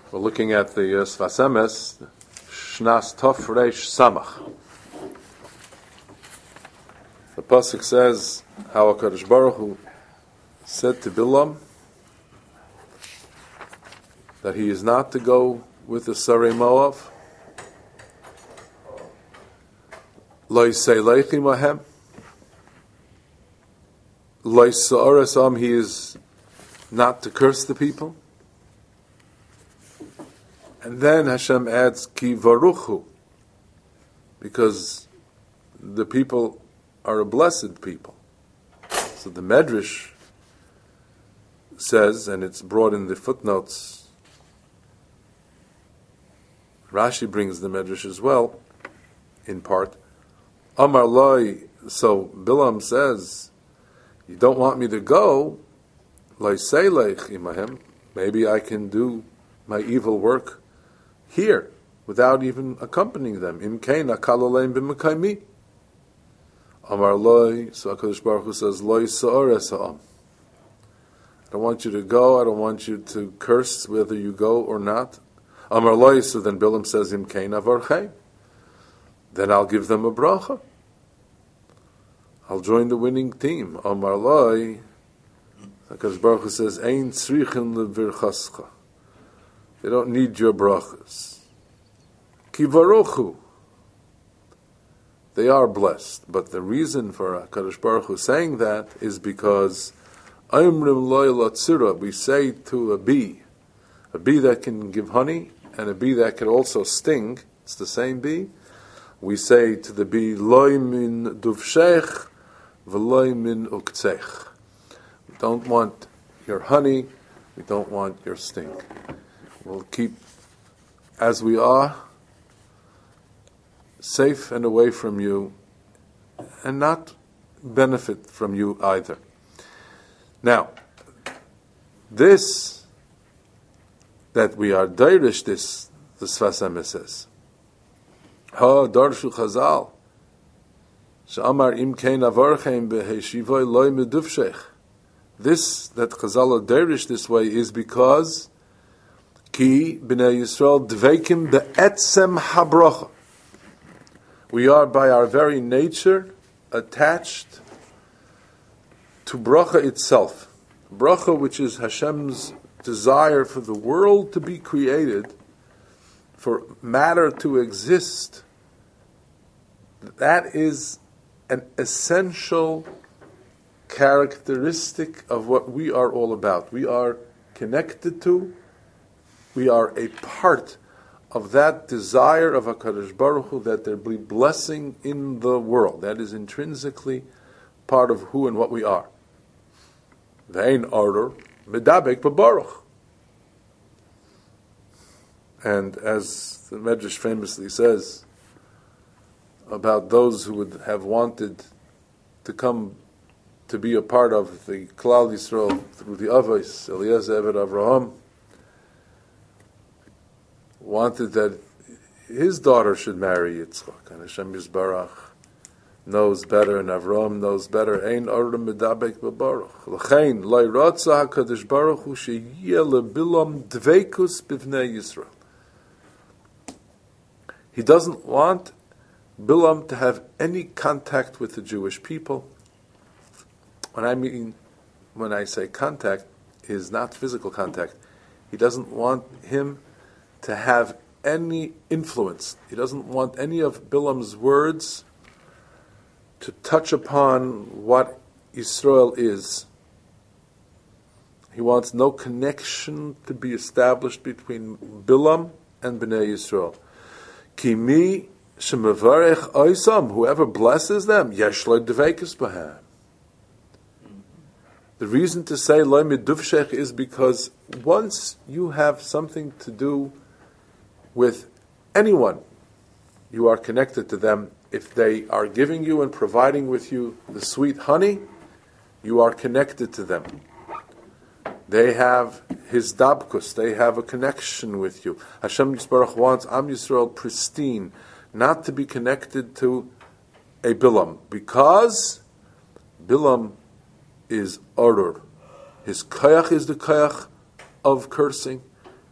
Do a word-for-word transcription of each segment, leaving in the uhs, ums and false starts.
We're looking at the uh, Sfas Emes, Shnas Tov Reish Samach. The pasuk says how HaKadosh Baruch Hu said to Bilam that he is not to go with the Sarei Moav. Lo yisei mahem. Lo yisa'ares am, he is not to curse the people. And then Hashem adds ki varuchu, because the people are a blessed people. So the Medrash says, and it's brought in the footnotes, Rashi brings the Medrash as well, in part. Amar Loi, so Bilam says, you don't want me to go, Loi Seilech imahem, maybe I can do my evil work here, without even accompanying them. Im kein akal aleim b'mekaymi. Amar Loi, so HaKadosh Baruch Hu says, Loi sa'ores ha'am. I don't want you to go, I don't want you to curse whether you go or not. Amar Loi, so then Bilam says, Im kein avarchei. Then I'll give them a bracha. I'll join the winning team. Amar Loi, HaKadosh Baruch Hu says, Ein tzrichin levirchascha. They don't need your brachas. Ki varuchu. They are blessed. But the reason for HaKadosh Baruch Hu saying that is because Ayumrim loy latzira, we say to a bee, a bee that can give honey, and a bee that can also sting, it's the same bee. We say to the bee, loy min duvshech, v'loy min uktzech. We don't want your honey, we don't want your sting. We'll keep as we are, safe and away from you, and not benefit from you either. Now, this, that we are dairish, this, the Sfas Emes says, Ha darshu chazal, she'amar im kein avarchem beheshivoy loy meduvshech. This, that Chazal are dairish this way, is because Ki b'nei Yisrael dveikim be'etzem habracha. We are by our very nature attached to bracha itself. Bracha, which is Hashem's desire for the world to be created, for matter to exist. That is an essential characteristic of what we are all about. We are connected to, we are a part of that desire of HaKadosh Baruch Hu that there be blessing in the world. That is intrinsically part of who and what we are. Ve'ein order medabek b'baruch. And as the Medrash famously says about those who would have wanted to come to be a part of the Klal Yisrael through the Avos, Eliezer Eved Avraham, wanted that his daughter should marry Yitzchak, and Hashem Yisbarach knows better, and Avraham knows better. Ein oram medabek b'baruch. L'chein lo ratza HaKadosh Baruch Hu sheyeh leBilam dveikus b'vnei Yisrael. He doesn't want Bilam to have any contact with the Jewish people. When I mean, when I say contact, is not physical contact. He doesn't want him to have any influence. He doesn't want any of Bilam's words to touch upon what Yisrael is. He wants no connection to be established between Bilam and Bnei Yisrael. Kimi shemevarech oisam, whoever blesses them, yesh lo dveikos b'hem. The reason to say lo miduvshech is because once you have something to do with anyone, you are connected to them. If they are giving you and providing with you the sweet honey, you are connected to them. They have his dabkus, they have a connection with you. Hashem Yisbarach wants Am Yisrael pristine, not to be connected to a Bilam, because Bilam is order. His koyach is the koyach of cursing,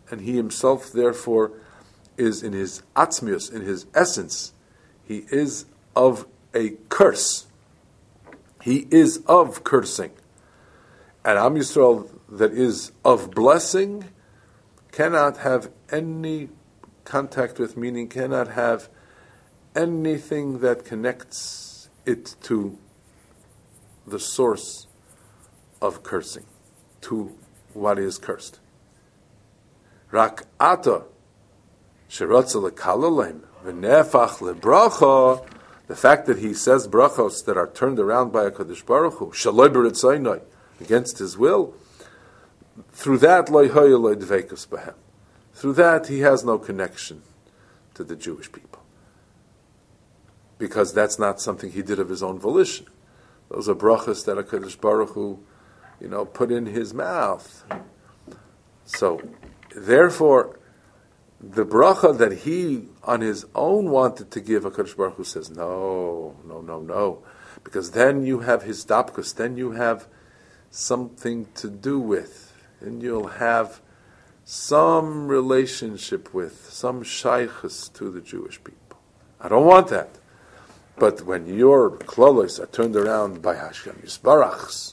and he himself, therefore, is in his atzmius, in his essence, he is of a curse. He is of cursing. And Am Yisrael that is of blessing cannot have any contact with, meaning cannot have anything that connects it to the source of cursing, to what is cursed. Rak ata sheratza lekalalem v'nefach lebracha. The fact that he says brachos that are turned around by a Kadosh Baruch Hu, shaloi b'ritzaynai, against his will, through that lo hoya lo dveikus b'hem. Through that he has no connection to the Jewish people, because that's not something he did of his own volition. Those are brachos that a Kadosh Baruch Hu, you know, put in his mouth. So, therefore, the bracha that he on his own wanted to give, HaKadosh Baruch Hu says, no, no, no, no. Because then you have his dapkus, then you have something to do with, and you'll have some relationship with, some shaykhus to the Jewish people. I don't want that. But when your klolos are turned around by Hashem Yisbarach's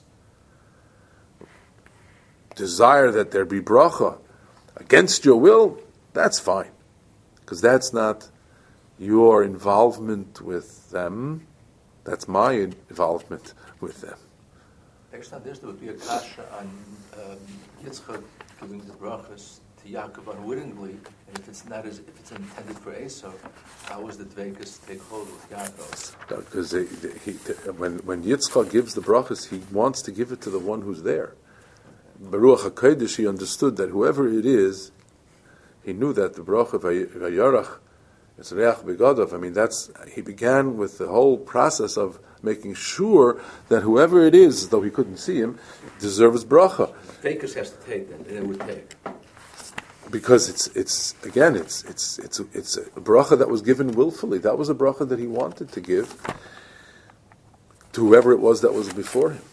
desire that there be bracha against your will, that's fine, because that's not your involvement with them. That's my involvement with them. Next time, there would be a kasha on um, Yitzchak giving the brachas to Yaakov unwittingly, and if it's not as if it's intended for Esau, how is the dveikus take hold with Yaakov? Because he, he, when when Yitzchak gives the brachas, he wants to give it to the one who's there. Baruch HaKodesh, he understood that whoever it is, he knew that the bracha vayarach is reach begadov. I mean, that's he began with the whole process of making sure that whoever it is, though he couldn't see him, deserves bracha. Dveikus has to take that, and it would take. Because it's it's again it's it's it's it's a bracha that was given willfully. That was a bracha that he wanted to give to whoever it was that was before him.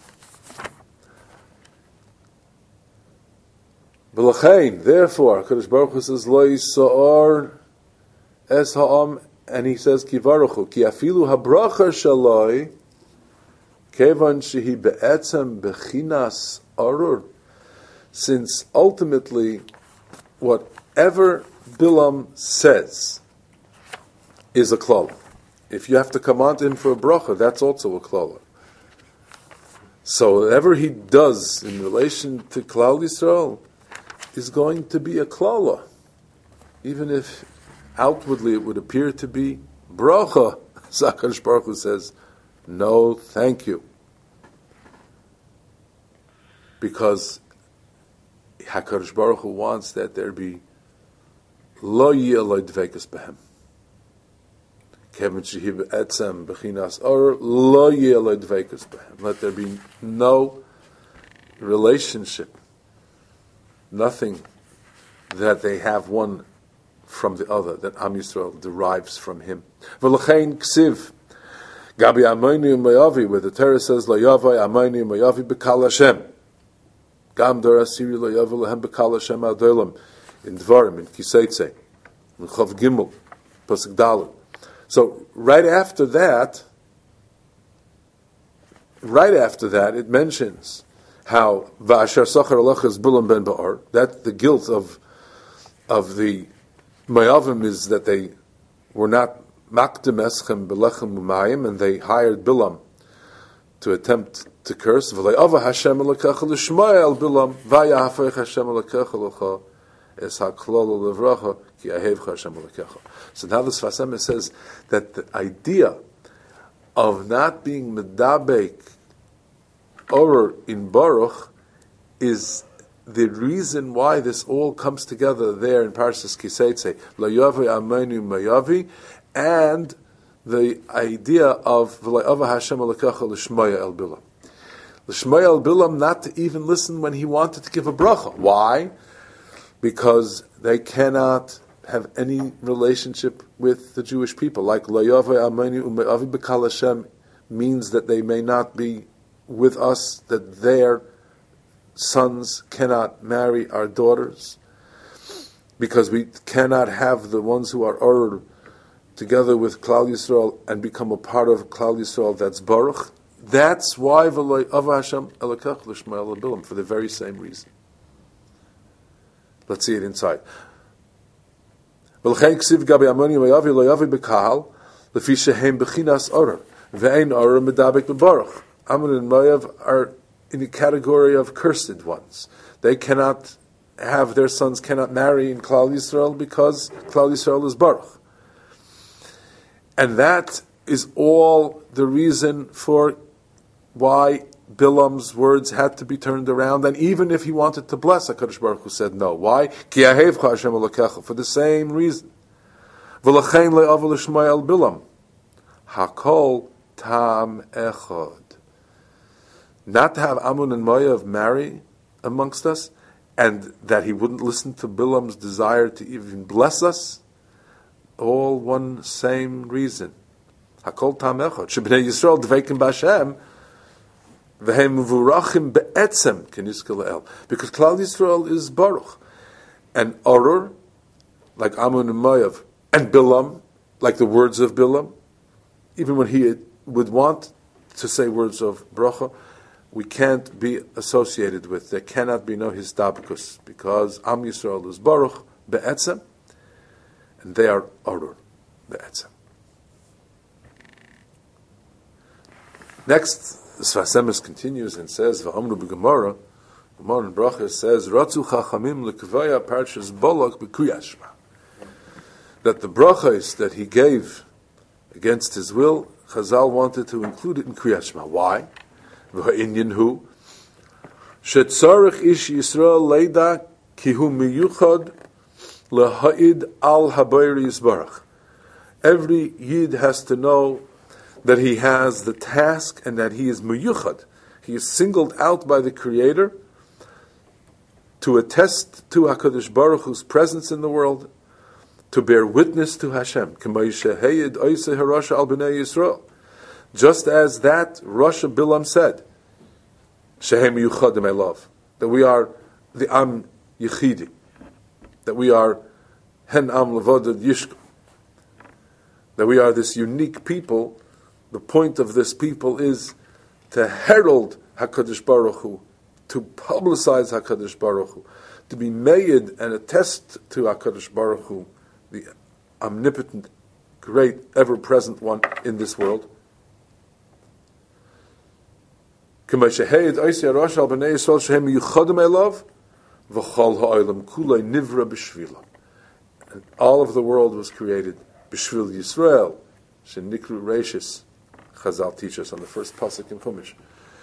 V'lachein, therefore, HaKadosh Baruch Hu says, Lo yisa'or es ha'am, and he says, Ki varuchu, ki afilu habracha shaloi, kevan shehi be'etzem bechinas arur. Since ultimately, whatever Bilam says is a klala. If you have to come on to him for a bracha, that's also a klala. So whatever he does in relation to Klal Yisrael is going to be a klala, even if outwardly it would appear to be bracha. HaKadosh Baruch Hu says, no, thank you, because HaKadosh Baruch Hu wants that there be lo yeh lo dveikus behem. Kevin shehi be'etzem bechinas or lo yeh lo dveikus behem. Let there be no relationship, nothing that they have one from the other, that Am Yisrael derives from him. V'lachein ksiv, Gabi Amayni Umayavi, where the Torah says, Lo Yavai Amayni Umayavi B'kal Hashem. Gam Dor Asiri Lo Yavi Lehem B'kal Hashem Adolam, in Dvarim, in Kiseitze, in Chav Gimel, Pasuk Dalet. So, right after that, right after that, it mentions how Va'asher Sachar Alachas Bilam Ben Ba'ar, that the guilt of of the Mayavim is that they were not Makdim Eschem Belechem Umayim, and they hired Bilam to attempt to curse. V'layava Hashem Elokech L'shmaya El Bilam V'yahafech Hashem Elokech Elocha Es HaKlol Levracha Ki Ahevcha Hashem Elokech. So now the Sfas Emes says that the idea of not being Medabek or in Baruch is the reason why this all comes together there in Parshas Kiseitze, Lo Yavi Amenu Mayavi, and the idea of V'layava Hashem Elokecha L'shmaya El Bilam. L'shmaya El Bilam, not to even listen when he wanted to give a bracha. Why? Because they cannot have any relationship with the Jewish people. Like Lo Yavi Amenu Mayavi B'kal Hashem means that they may not be with us, that their sons cannot marry our daughters. because we cannot have the ones who are Or together with Klal Yisrael and become a part of Klal Yisrael that's Baruch. That's why V'loi Ava Hashem Elokech L'Shma Bilam, for the very same reason. Let's see it inside. V'lchein ksiv gabi amoni mayavi lo yavi b'kahal lefi shehem b'chinas Or ve'ein Or medabek b'baruch. Ammon and Moav are in the category of cursed ones. They cannot have, their sons cannot marry in Klal Yisrael because Klal Yisrael is Baruch. And that is all the reason for why Bilam's words had to be turned around. And even if he wanted to bless, HaKadosh Baruch Hu said no. Why? Ki ahevcha Hashem Elokecha, for the same reason. V'lachein le'avu l'shmai Bilam. Hakol tam echad. Not to have Ammon and Moav marry amongst us, and that he wouldn't listen to Bilam's desire to even bless us, all one same reason. Hakol tam echad. Shebnei Yisrael dveikim b'Hashem v'hem muvurachim be'etzem k'nizkei le'el. Because Klal Yisrael is Baruch. And Oror, like Ammon and Moav, and Bilam, like the words of Bilam, even when he would want to say words of bracha, we can't be associated with. There cannot be no histabakus, because Am Yisrael is Baruch be'etzem, and they are Oror be'etzem. Next, the Sfas Emes continues and says, "V'amru b'Gemara, Gemara in Bracha says, Ratzu chachamim l'kvaya parshas Balak b'Kriyas Shema." That the brachas that he gave against his will, Chazal wanted to include it in Kriyas Shema. Why? V'ha'inyan hu shetzarich ish Yisrael leida ki hu miyuchad leha'id al habayri yisbarach. Every Yid has to know that he has the task and that he is miyuchad. He is singled out by the Creator to attest to HaKadosh Baruch Hu's presence in the world, to bear witness to Hashem. Just as that Rasha Bilam said, Shehem Yuchadim, I love, that we are the Am Yechidi, that we are Hen Am Levodad Yishka, that we are this unique people. The point of this people is to herald HaKadosh Baruch Hu, to publicize HaKadosh Baruch Hu, to be made and attest to HaKadosh Baruch Hu, the omnipotent, great, ever-present one in this world. And all of the world was created b'shvil Yisrael, shenikru reishis. Chazal teach us on the first pasuk in Chumash.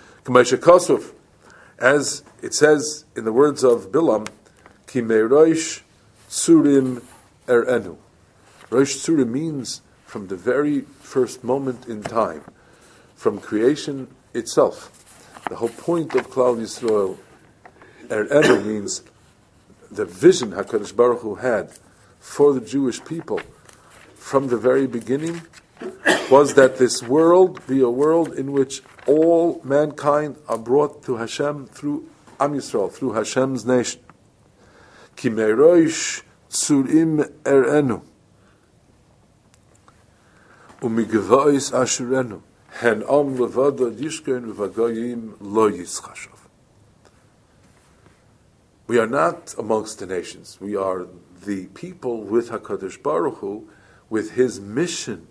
As it says in the words of Bilam, Ki me'roish tzurim er'enu. Rosh Tzurim means from the very first moment in time, from creation itself. The whole point of Klal Yisrael, er'enu, means the vision HaKadosh Baruch Hu had for the Jewish people from the very beginning was that this world be a world in which all mankind are brought to Hashem through Am Yisrael, through Hashem's nation. Ki me'roish tzurim er'enu umigva'is ashurenu hen am levada yishkein v'vagayim lo yischashav. We are not amongst the nations. We are the people with HaKadosh Baruch Hu, with His mission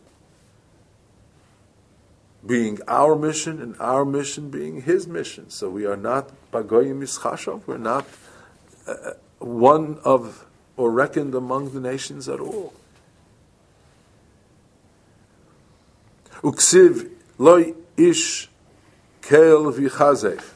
being our mission and our mission being His mission. So we are not Bagoyim Yischashav, we're not uh, one of or reckoned among the nations at all. Uksiv loy ish kel v'chazev.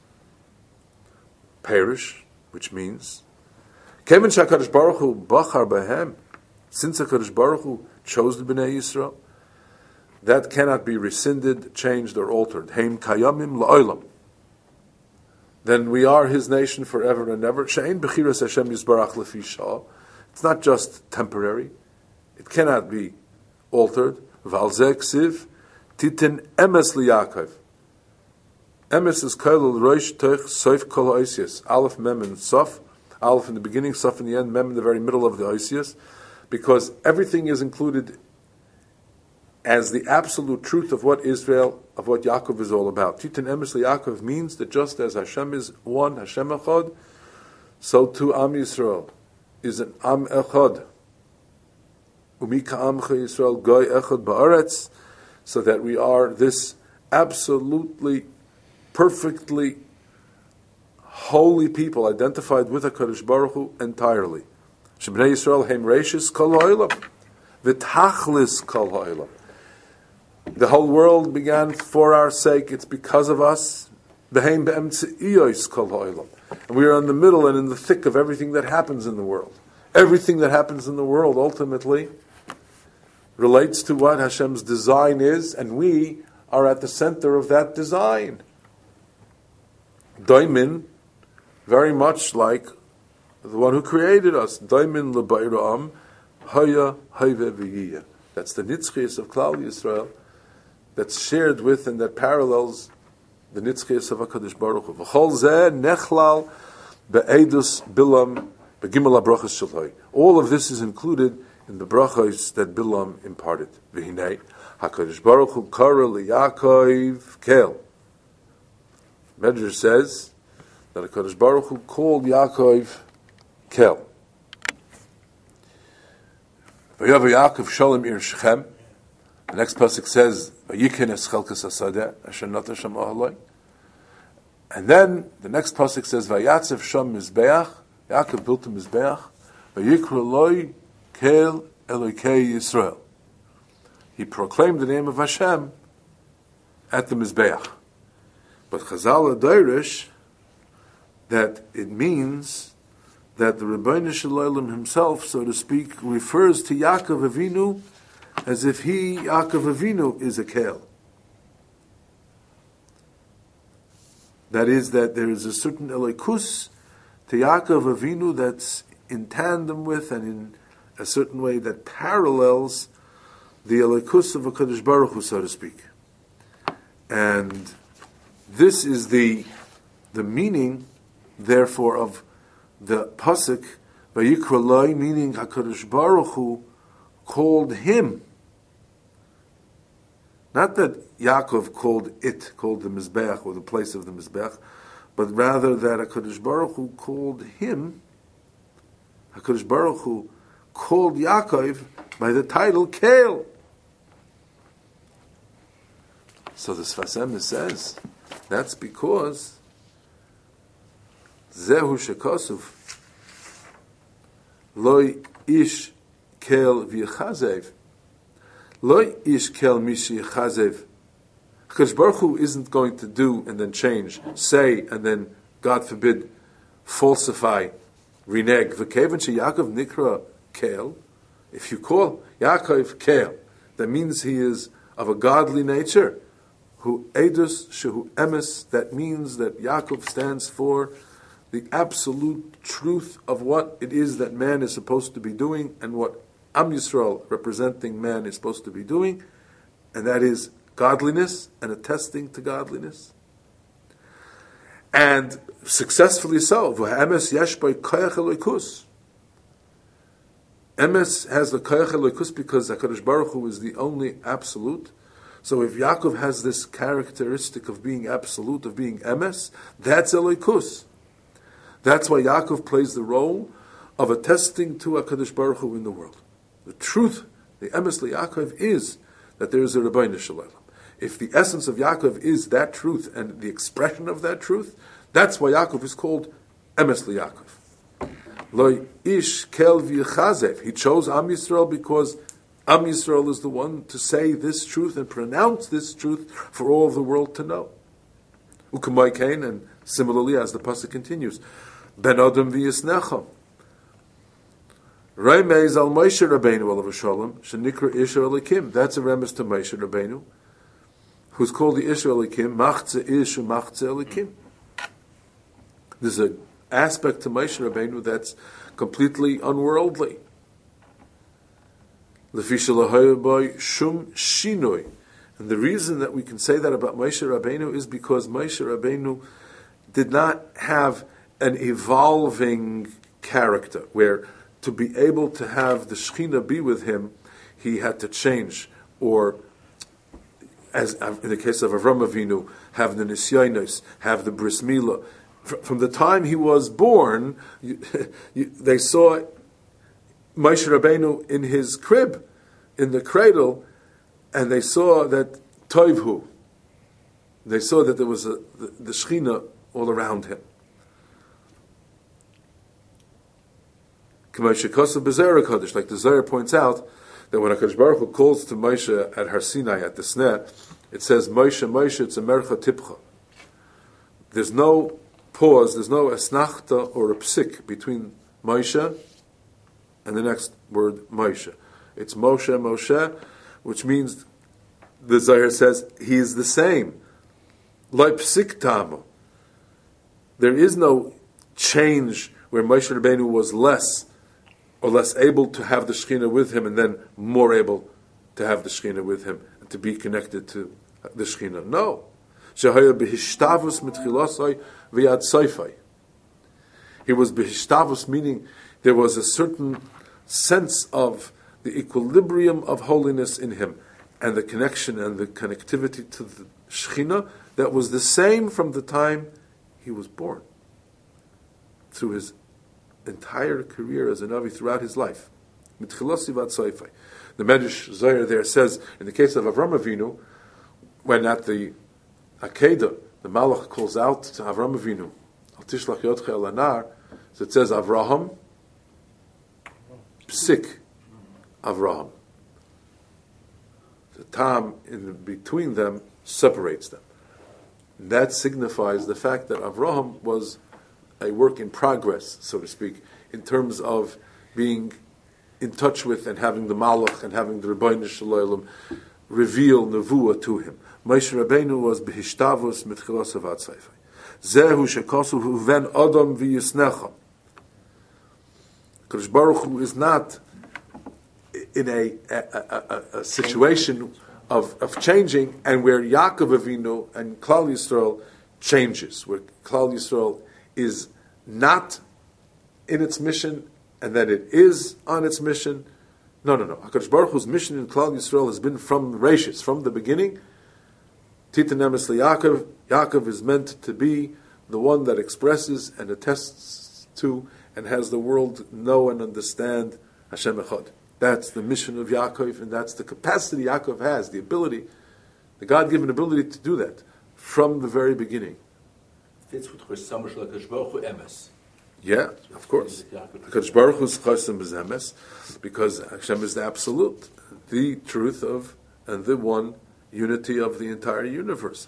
Perish, which means Kemen shakadosh Baruch Hu bachar b'hem, since HaKadosh Baruch Hu chose the Bnei Yisrael, that cannot be rescinded, changed, or altered. Heim kayamim la'olam. Then we are His nation forever and ever. She'ein b'chiras Hashem yisbarach lefi shah. It's not just temporary. It cannot be altered. V'al zeh ksiv titen emes liyakov. Emes is koilul roish toich soif kol ha'oisius. Aleph mem and sof. Aleph in the beginning, Saf in the end, Mem in the very middle of the Osius, because everything is included as the absolute truth of what Israel, of what Yaakov is all about. Titan Emes Yaakov means that just as Hashem is one, Hashem Echad, so too Am Yisrael is an Am Echad. Umika Amcha Yisrael Goy Echad Ba'aretz, so that we are this absolutely, perfectly holy people, identified with HaKadosh Baruch Hu entirely. Shebnei Yisrael Heim Reishis Kol Ha'olam, V'tachlis Kol Ha'olam. The whole world began for our sake. It's because of us. Beheim be'emtze'iyos kol ha'olam. And we are in the middle and in the thick of everything that happens in the world. Everything that happens in the world ultimately relates to what Hashem's design is, and we are at the center of that design. Daimin, very much like the one who created us. Daimin le'bayram haya hayve v'yiyah. That's the nitzchias of Klal Yisrael, that's shared with and that parallels the nitzchias of HaKadosh Baruch Hu. V'chol zeh nechlal be'edus bilam be'gimel ha'brachos shaloi. All of this is included in the brachos that Bilam imparted. V'hinei HaKadosh Baruch Hu kara liYaakov kel. Medrash says that HaKadosh Baruch Hu called Yaakov kel. V'yav Yaakov shalom ir Shechem. The next pasuk says, "Vayiken es chelkas hasadeh asher nata sham ahaloi." And then the next pasuk says, "Vayatzev sham mizbeach." Yaakov built a mizbeach. Vayikra loi kel Elokei Yisrael. He proclaimed the name of Hashem at the mizbeach. But Chazal Adayrish that it means that the Rebbeinu Shalom himself, so to speak, refers to Yaakov Avinu as if he, Yaakov Avinu, is a Kel. That is, that there is a certain Elikus to Yaakov Avinu that's in tandem with and in a certain way that parallels the Elikus of HaKadosh Baruch Hu, so to speak. And this is the the meaning, therefore, of the pasuk Vayikra Loi, meaning HaKadosh Baruch Hu called him. Not that Yaakov called it, called the Mizbeach, or the place of the Mizbeach, but rather that HaKadosh Baruch Hu called him, HaKadosh Baruch Hu called Yaakov by the title Kel. So the Sfas Emes says, that's because Zehu Shekosuf Loi Ish Kel V'Yechazev Loi Ish Kel Mishi Yechazev. HaKadosh Baruch Hu isn't going to do and then change, say and then, God forbid, falsify, renege. V'kevan she Yaakov Nikra Kel. If you call Yaakov Kel, that means he is of a godly nature. Hu Edus Shehu Emes, that means that Yaakov stands for the absolute truth of what it is that man is supposed to be doing and what Am Yisrael, representing man, is supposed to be doing, and that is godliness and attesting to godliness. And successfully so. Emes yesh by koyach elokus. Emes has the koyach elokus because HaKadosh Baruch Hu is the only absolute. So if Yaakov has this characteristic of being absolute, of being emes, that's elokus. That's why Yaakov plays the role of attesting to HaKadosh Baruch Hu in the world. The truth, the emes Yaakov, is that there is a Rebbeinu Shalom. If the essence of Yaakov is that truth and the expression of that truth, that's why Yaakov is called emes Yaakov. Lo ish kel v'yechazev. He chose Am Yisrael because Am Yisrael is the one to say this truth and pronounce this truth for all of the world to know. Ukamai kain, and similarly as the pasuk continues, Ben Adam v'yisnecham. Remez al Moshe Rabbeinu alav shalom shenikra Isha Elikim. That's a remes to Moshe Rabbeinu, who's called the Isha Elikim, Machze Ish Machze Elikim. There's an aspect to Moshe Rabbeinu that's completely unworldly. Lefisha lahayaboy shum shinoi. And the reason that we can say that about Moshe Rabbeinu is because Moshe Rabbeinu did not have an evolving character, where to be able to have the Shekhinah be with him, he had to change, or as in the case of Avram Avinu, have the Nisyonos, have the Bris Milah. From the time he was born, you, you, they saw Moshe Rabbeinu in his crib, in the cradle, and they saw that Toivhu. They saw that there was a, the, the Shekhinah all around him. Like the Zohar points out, that when HaKadosh Baruch Hu calls to Moshe at Har Sinai, at the Sneh, it says, Moshe, Moshe, it's a mercha tipcha. There's no pause, there's no esnachta or a psik between Moshe and the next word, Moshe. It's Moshe, Moshe, which means, the Zohar says, he is the same. Lai psik tamu. There is no change where Moshe Rabbeinu was less or less able to have the Shekhinah with him, and then more able to have the Shekhinah with him, and to be connected to the Shekhinah. No. He was b'hishtavus, meaning there was a certain sense of the equilibrium of holiness in him, and the connection and the connectivity to the Shekhinah that was the same from the time he was born, through his entire career as a Navi, throughout his life. The Medrash Zohar there says, in the case of Avram Avinu, when at the Akedah, the Malach calls out to Avram Avinu, Al tishlach yodcha el anar, so it says Avraham, Psik, Avraham. The tam in between them separates them. And that signifies the fact that Avraham was a work in progress, so to speak, in terms of being in touch with and having the Malach and having the Rebbeinu Shalom reveal Nevuah to him. Moshe Rabbeinu was b'hishtavus mitchilas avat seifai. Zehu shekosu huven adam v'yisnecha. Kadosh Baruch Hu is not in a, a, a, a situation of, of changing, and where Yaakov Avinu and Klal Yisrael changes, where Klal Yisrael is not in its mission, and that it is on its mission. No, no, no. HaKadosh Baruch Hu's mission in Klal Yisrael has been from Rashis, from the beginning. Titan Emes Yaakov. Yaakov is meant to be the one that expresses and attests to and has the world know and understand Hashem Echad. That's the mission of Yaakov, and that's the capacity Yaakov has, the ability, the God-given ability to do that from the very beginning. Fits with Chesam Shel HaKadosh Baruch Hu Emes. Yeah, of course. HaKadosh Baruch Hu's Chesam is Emes, because Hashem is the absolute, the truth of, and the one unity of the entire universe.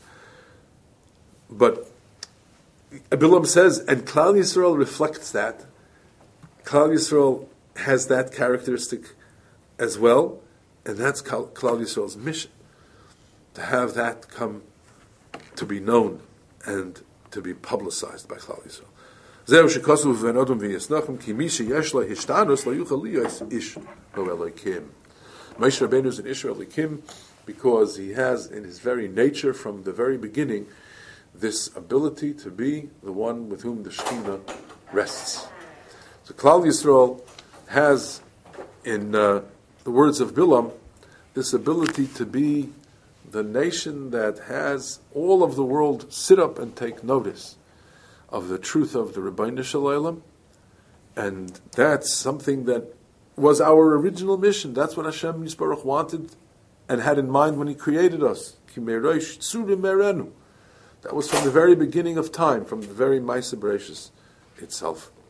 But Bilam says, and Klal Yisrael reflects that. Klal Yisrael has that characteristic as well, and that's Klal Yisrael's mission, to have that come to be known and to be publicized by Klal Yisrael. Zehu shekasu v'venodum v'yesnachim ki mi sheyesh la hishtanus la yuchal liyos ish lo Elokim. Moshe Rabbeinu is an Ish Elokim because he has in his very nature, from the very beginning, this ability to be the one with whom the Shekhinah rests. So Klal Yisrael has, in uh, the words of Bilam, this ability to be the nation that has all of the world sit up and take notice of the truth of the Rebbeinu Shalom, and that's something that was our original mission. That's what Hashem Yisbarach wanted and had in mind when He created us. That was from the very beginning of time, from the very Ma'aseh Bereishis itself.